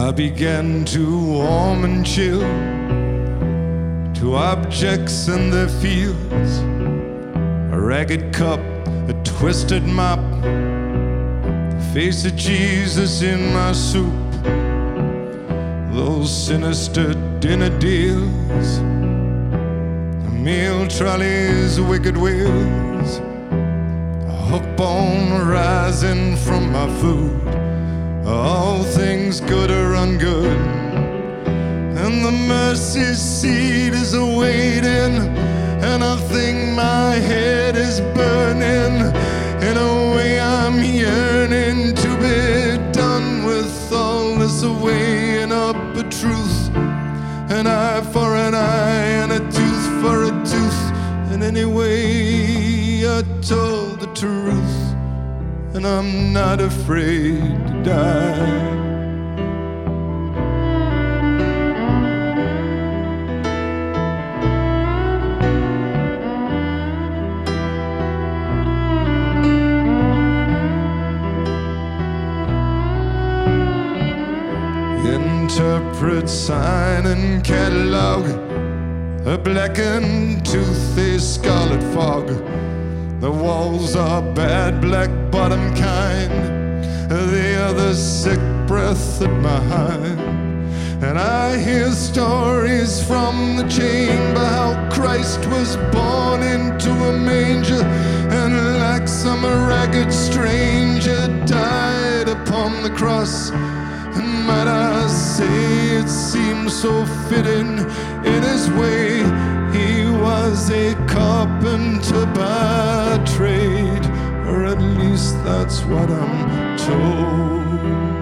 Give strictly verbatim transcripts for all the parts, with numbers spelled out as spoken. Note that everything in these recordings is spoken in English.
I began to warm and chill to objects in their fields, a ragged cup, a twisted mop, the face of Jesus in my soup, those sinister dinner deals, the meal trolley's wicked wheels, a hook bone rising from my food, all things good or ungood, and the mercy seat is awaiting, and I think my head is burning. In a way I'm yearning to be done with all this weighing up a truth, an eye for an eye and a tooth for a tooth. And anyway I told the truth, and I'm not afraid to die. Interpret, sign and catalog, a blackened tooth, a scarlet fog. The walls are bad, black bottom kind, the other sick breath at my hind. And I hear stories from the chamber, how Christ was born into a manger, and like some ragged stranger died upon the cross. And might I say it seems so fitting in his way, he was a carpenter by trade, or at least that's what I'm told.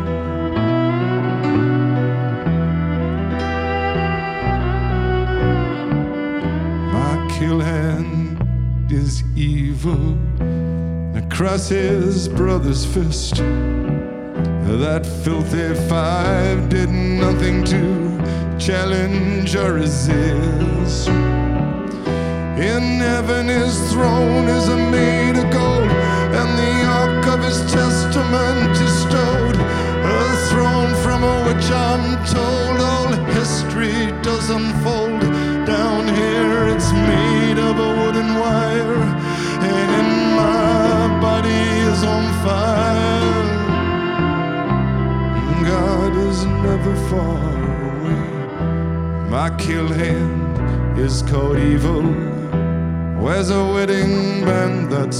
My kill hand is evil across his brother's fist. That filthy five did nothing to challenge or resist. In heaven his throne is made of gold, and the ark of his testament is stowed, a throne from which I'm told all history does unfold. Down here it's made of a wooden wire, and my body is on fire. God is never far away. My kill hand is called evil, wears a wedding band that's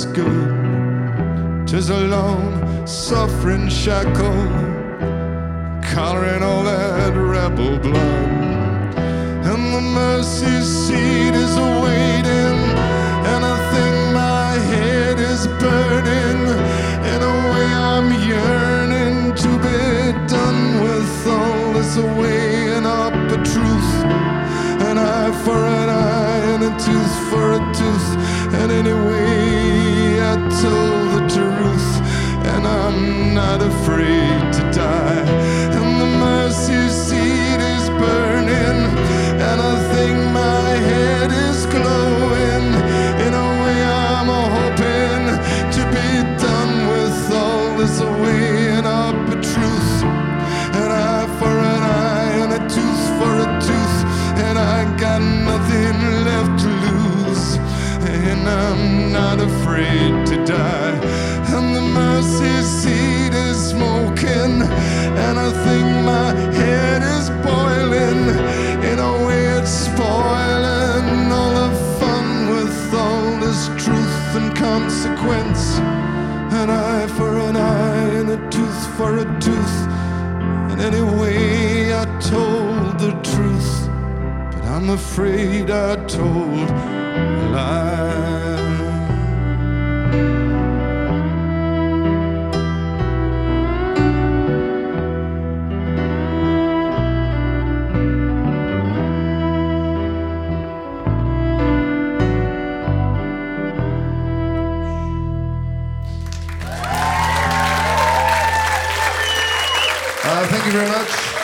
good. 'Tis a long suffering shackle, collaring all that rebel blood. And the mercy seat is awaiting, and I think my head is burning. In a way I'm yearning to be done with all this weighing up a truth, an eye for an eye and a tooth for a tooth. And anyway I told the truth, and I'm not afraid to die. And the mercy seat is burning, and I think my head is glowing. In a way I'm hoping to be done with all this weighing up a truth, an eye for an eye and a tooth for a tooth. And I got nothing left to lose, and I'm not afraid to die. And the mercy seat is smoking, and I think my head is boiling. In a way it's spoiling all the fun with all this truth and consequence, an eye for an eye and a tooth for a tooth. And anyway I told the truth, but I'm afraid I told a lie. Uh, thank you very much.